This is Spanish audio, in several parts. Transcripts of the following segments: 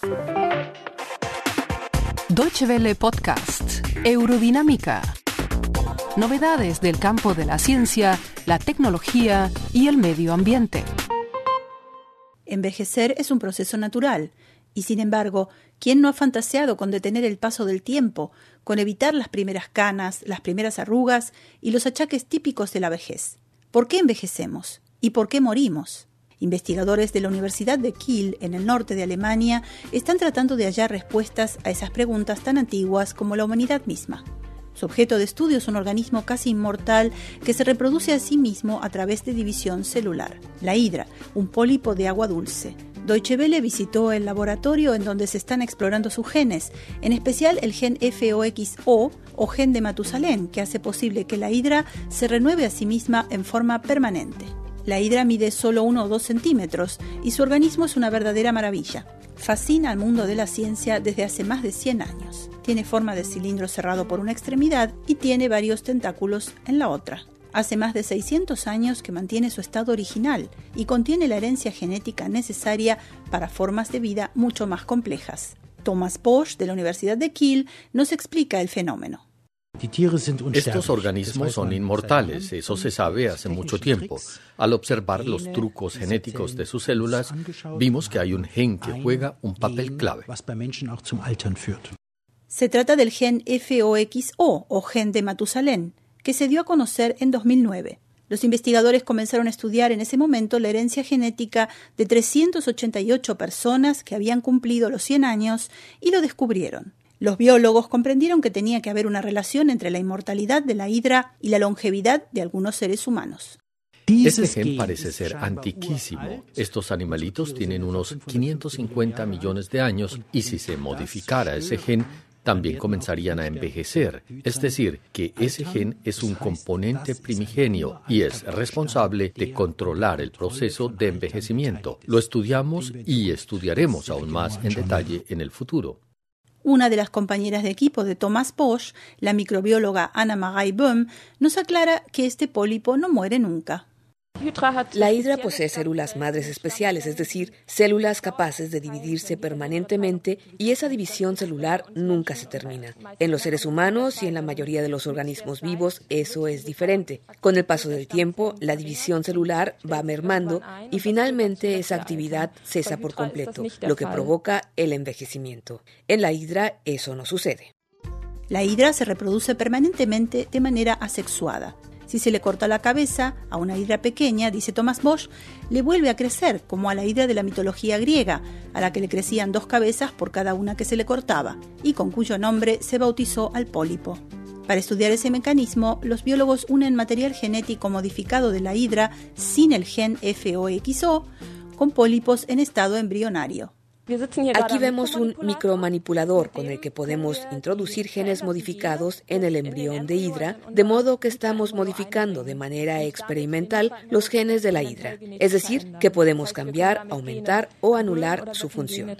Deutsche Welle Podcast, Eurodinámica. Novedades del campo de la ciencia, la tecnología y el medio ambiente. Envejecer es un proceso natural, y sin embargo, ¿quién no ha fantaseado con detener el paso del tiempo, con evitar las primeras canas, las primeras arrugas y los achaques típicos de la vejez? ¿Por qué envejecemos? ¿Y por qué morimos? Investigadores de la Universidad de Kiel, en el norte de Alemania, están tratando de hallar respuestas a esas preguntas tan antiguas como la humanidad misma. Su objeto de estudio es un organismo casi inmortal que se reproduce a sí mismo a través de división celular. La hidra, un pólipo de agua dulce. Deutsche Welle visitó el laboratorio en donde se están explorando sus genes, en especial el gen FOXO o gen de Matusalén, que hace posible que la hidra se renueve a sí misma en forma permanente. La hidra mide solo 1 o 2 centímetros y su organismo es una verdadera maravilla. Fascina al mundo de la ciencia desde hace más de 100 años. Tiene forma de cilindro cerrado por una extremidad y tiene varios tentáculos en la otra. Hace más de 600 años que mantiene su estado original y contiene la herencia genética necesaria para formas de vida mucho más complejas. Thomas Bosch, de la Universidad de Kiel, nos explica el fenómeno. Estos organismos son inmortales, eso se sabe hace mucho tiempo. Al observar los trucos genéticos de sus células, vimos que hay un gen que juega un papel clave. Se trata del gen FOXO o gen de Matusalén, que se dio a conocer en 2009. Los investigadores comenzaron a estudiar en ese momento la herencia genética de 388 personas que habían cumplido los 100 años y lo descubrieron. Los biólogos comprendieron que tenía que haber una relación entre la inmortalidad de la hidra y la longevidad de algunos seres humanos. Este gen parece ser antiquísimo. Estos animalitos tienen unos 550 millones de años y si se modificara ese gen, también comenzarían a envejecer. Es decir, que ese gen es un componente primigenio y es responsable de controlar el proceso de envejecimiento. Lo estudiamos y estudiaremos aún más en detalle en el futuro. Una de las compañeras de equipo de Thomas Bosch, la microbióloga Anna-Marie Böhm, nos aclara que este pólipo no muere nunca. La hidra posee células madres especiales, es decir, células capaces de dividirse permanentemente y esa división celular nunca se termina. En los seres humanos y en la mayoría de los organismos vivos eso es diferente. Con el paso del tiempo, la división celular va mermando y finalmente esa actividad cesa por completo, lo que provoca el envejecimiento. En la hidra eso no sucede. La hidra se reproduce permanentemente de manera asexuada. Si se le corta la cabeza a una hidra pequeña, dice Thomas Bosch, le vuelve a crecer, como a la hidra de la mitología griega, a la que le crecían 2 cabezas por cada una que se le cortaba, y con cuyo nombre se bautizó al pólipo. Para estudiar ese mecanismo, los biólogos unen material genético modificado de la hidra sin el gen FOXO con pólipos en estado embrionario. Aquí vemos un micromanipulador con el que podemos introducir genes modificados en el embrión de hidra, de modo que estamos modificando de manera experimental los genes de la hidra, es decir, que podemos cambiar, aumentar o anular su función.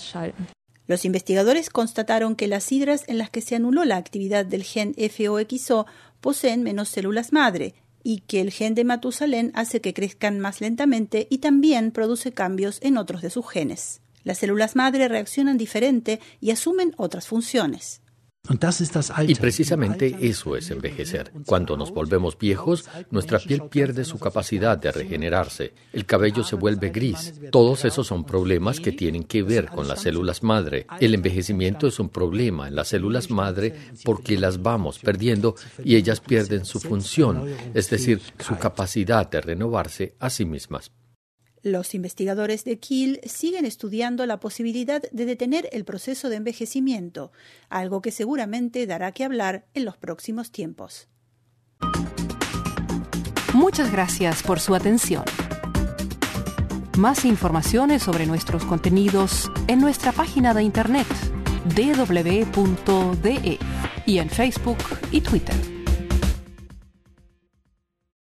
Los investigadores constataron que las hidras en las que se anuló la actividad del gen FOXO poseen menos células madre y que el gen de Matusalén hace que crezcan más lentamente y también produce cambios en otros de sus genes. Las células madre reaccionan diferente y asumen otras funciones. Y precisamente eso es envejecer. Cuando nos volvemos viejos, nuestra piel pierde su capacidad de regenerarse. El cabello se vuelve gris. Todos esos son problemas que tienen que ver con las células madre. El envejecimiento es un problema en las células madre porque las vamos perdiendo y ellas pierden su función, es decir, su capacidad de renovarse a sí mismas. Los investigadores de Kiel siguen estudiando la posibilidad de detener el proceso de envejecimiento, algo que seguramente dará que hablar en los próximos tiempos. Muchas gracias por su atención. Más informaciones sobre nuestros contenidos en nuestra página de internet www.de y en Facebook y Twitter.